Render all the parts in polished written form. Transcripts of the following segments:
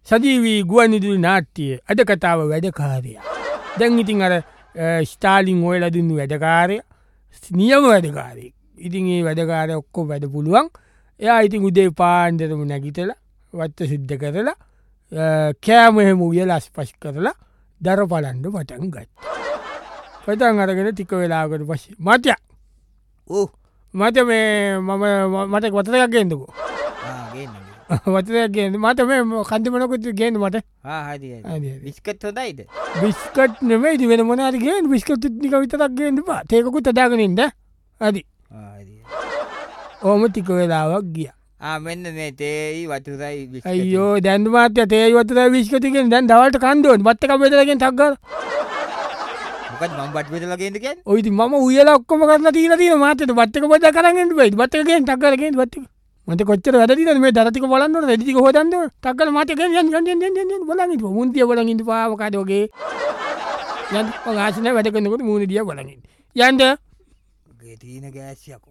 සජීවී ගුවන්විදුලි නාට්‍යයේ අද කතාව වැඩකාරයා. දැන් ඉතින් අර ස්ටාලින් ඔයලා දුන්නු වැඩකාරය නියම වැඩකාරයෙක්. ඉතින් ඒ වැඩකාරය ඔක්කොම වැඩ පුළුවන්. එයා ඉතින් උදේ පාන්දරම නැගිටලා වත්ත සිද්ධ කරලා කෑම එහෙම උයලා ස්පර්ශ කරලා දර බලන්න පටන් ගත්තා. පටන් අරගෙන ටික වෙලාවකට පස්සේ මචං මට මේ මට වතුරක් ගේන්නකෝ. වතුරක් ගේන්න. මට මේ කන්ද මොනකුත් ගේන්න මට. බිස්කට් හොඳයිද? බිස්කට් නෙමෙයි වෙන මොනවා හරි ගේන්න. බිස්කට් ටික විතරක් ගේන්න බා. තේකකුත් හදාගෙන ඉන්න. හරි. ඕම ටික වෙලාවක් ගියා. මෙන්න මේ තේයි වතුරයි බිස්කට්. අයියෝ දැන් මාත්‍ය තේයි වතුරයි බිස්කට් ටිකෙන් දැන් දවල්ට කන්න ඕනේ. බත් එක බෙදලා ගෙන් ටක් ගාලා. මොකද මම බත් බෙදලා ගේන්න කියන්නේ? ඔය ඉතින් මම උයලා ඔක්කොම කරලා තියලා තියෙන මාත්‍යට බත් එක බෙදලා කරන් එන්න බෑ. බත් එක ගෙන් ටක් ගාලා ගෙන් බත් එක. මට කොච්චර වැඩ තියෙනවද මේ දර ටික බලන්න ඕනේ. රෙදි ටික හොදන්න ඕනේ. ටක් ගාලා මාත්‍ය ගෙන් යන්න බලන් ඉන්න. මුන්තිය බලන් ඉන්න පා මොකද ඔගේ. යන්න ඔය ආසිනේ වැඩ කරනකොට මූණ දිහා බලන් ඉන්න. යන්න. ගේ තියෙන ගෑස් යකෝ.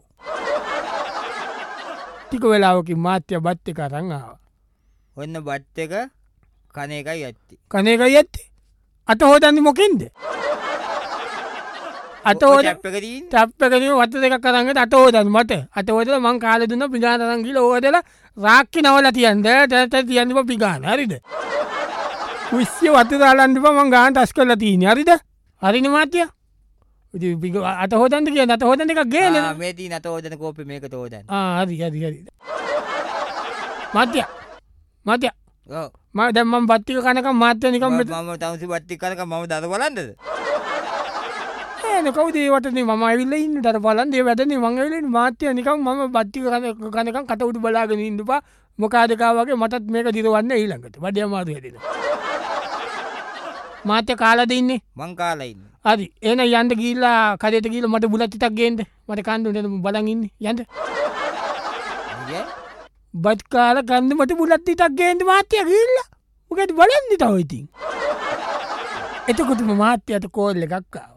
ටික වෙලාවකින් මාත්‍ය බත් එක අරන් ආවා. ඔන්න බත් එක කන එකයි ඇත්තේ. කන එකයි ඇත්තේ. අත හොදන්නේ මොකෙන්ද? අත හොද ටැප් එකකින් වතුර දෙකක් අරන් අත හොදන්න මට. අත හොදලා මං කාලේ දුන්න පිඟාන අරන් ගිහලා හොදලා රාක්කේ නවලා තියන්න. ටැට් තියන්න බා පිඟාන. හරිද? කුස්සිය වතුර අලන්න බා මං ගාන ටස් කරලා තියෙන්නේ. හරිද? හරිනේ මාත්‍ය? ඉතින් අත හොදන්න කියන අත හොදන්න එකක් ගේන්න. මේ තියෙන අත හොදන කෝප්පේ මේකට හොදන්න. හරි. මාත්‍ය. ඔව්. දැන් මම බත් ටික කනකම් මාත්‍ය නිකන් මම තවුසි බත් ටික කනකම් මම දර බලන්නද? කවුද ඒ වටනේ මම ඇවිල්ලා ඉන්නේ දර බලන්න ඒ වැඩනේ මම ඇවිල්ලා ඉන්නේ මාත්‍ය නිකන් මම බත් ටික කනකම් කට උඩු බලාගෙන ඉන්නපා මොකාද කා වගේ මටත් මේක දිරවන්න ඊළඟට. වැඩි අමාරු හැදෙනවා. මාත්‍ය කාලාද ඉන්නේ? මං කාලා ඉන්නේ. හරි. එහෙනම් යන්න ගිහිල්ලා කඩේට ගිහිල්ලා මට බුලත් ටිකක් ගේන්න. මට කන්න උනේ බලන් ඉන්නේ. යන්න. බත් කාලා කන්න මට බුලත් ටිකක් ගේන්න මාත්‍ය ගිහිල්ලා. මොකද බලන්නේ තව ඉතින්. එතකොට මාත්‍යට කෝල් එකක් ආවා.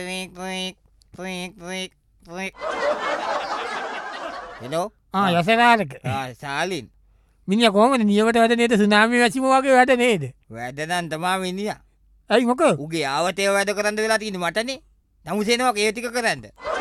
හෙලෝ. යසරාරක. සාලින්. මිනිහා කොහොමද නියමට වැඩ නේද? සුනාමි වැසිම වගේ වැඩ නේද? වැඩ නම් තමා මිනිහා. ඇයි මොකද? උගේ ආවතේ වැඩ කරන්න වෙලා තියෙන්නේ මටනේ. නමුසේනවා ඒ ටික කරන්න.